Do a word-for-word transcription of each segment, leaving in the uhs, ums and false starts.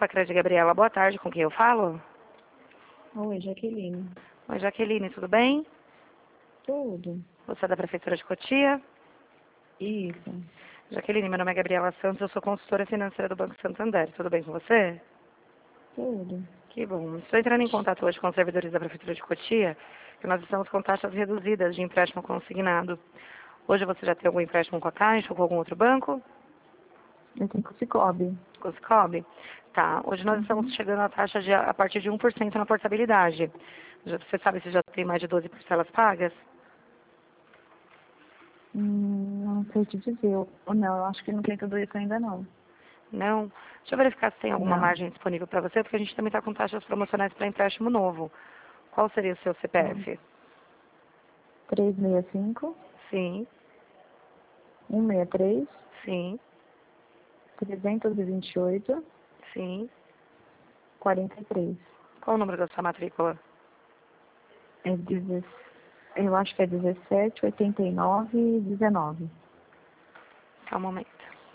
Facred Gabriela, boa tarde, com quem eu falo? Oi, Jaqueline. Oi, Jaqueline, tudo bem? Tudo. Você é da Prefeitura de Cotia? Isso. Jaqueline, meu nome é Gabriela Santos, eu sou consultora financeira do Banco Santander. Tudo bem com você? Tudo. Que bom. Estou entrando em contato hoje com os servidores da Prefeitura de Cotia, que nós estamos com taxas reduzidas de empréstimo consignado. Hoje você já tem algum empréstimo com a Caixa ou com algum outro banco? Eu tenho com o Cicobi. Com o Cicobi? Tá. Hoje nós Uhum. estamos chegando a taxa de a partir de um por cento na portabilidade. Já- Você sabe se já tem mais de doze parcelas pagas? Hum, não sei te dizer. Ou não, eu acho que não tem tudo isso ainda não. Não? Deixa eu verificar se tem alguma Não. margem disponível para você, porque a gente também está com taxas promocionais para empréstimo novo. Qual seria o seu C P F? três seis cinco, Sim, um seis três, sim, trezentos e vinte e oito, sim. quarenta e três. Qual o número da sua matrícula? É dezesseis, eu acho que é dezessete, oitenta e nove, dezenove. Só um momento.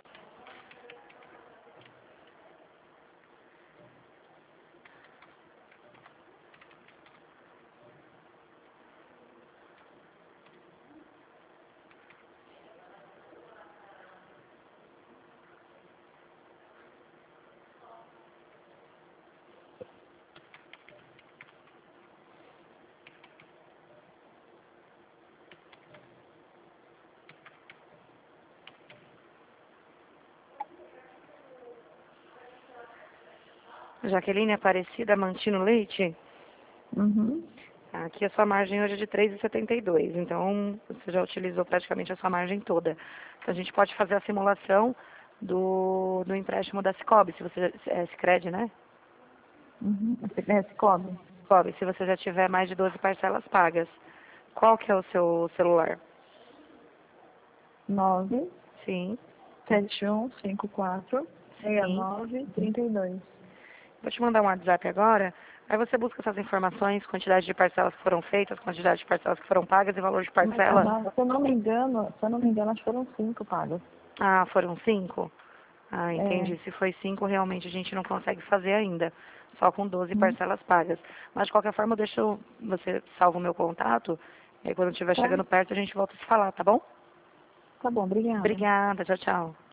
Jaqueline Aparecida Mantino Leite? Uhum. Aqui a sua margem hoje é de três vírgula setenta e dois, então você já utilizou praticamente a sua margem toda. Então a gente pode fazer a simulação do, do empréstimo da Cicobi, se você é Sicredi, né? Uhum. É Cicobi. Cicobi, se você já tiver mais de doze parcelas pagas. Qual que é o seu celular? nove, Sim, sete um, cinco quatro, seis sim. nove, trinta e dois. Vou te mandar um WhatsApp agora. Aí você busca essas informações, quantidade de parcelas que foram feitas, quantidade de parcelas que foram pagas e valor de parcela. Mas, se eu não me engano, se eu não me engano, acho que foram cinco pagas. Ah, foram cinco? Ah, É. entendi. Se foi cinco, realmente a gente não consegue fazer ainda. Só com doze Hum. parcelas pagas. Mas de qualquer forma, deixa eu, você salva o meu contato. E aí quando estiver Tá? chegando perto, a gente volta a se falar, tá bom? Tá bom, obrigada. Obrigada, tchau, tchau.